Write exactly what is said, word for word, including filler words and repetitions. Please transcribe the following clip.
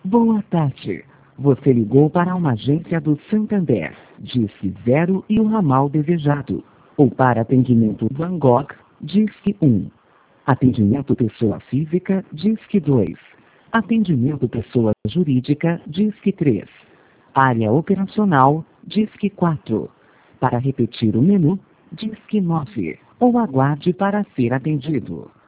Boa tarde. Você ligou para uma agência do Santander, Disque zero e o ramal desejado. Ou para atendimento Van Gogh, Disque um. Atendimento pessoa física, Disque dois. Atendimento pessoa jurídica, Disque três. Área operacional, Disque quatro. Para repetir o menu, Disque nove. Ou aguarde para ser atendido.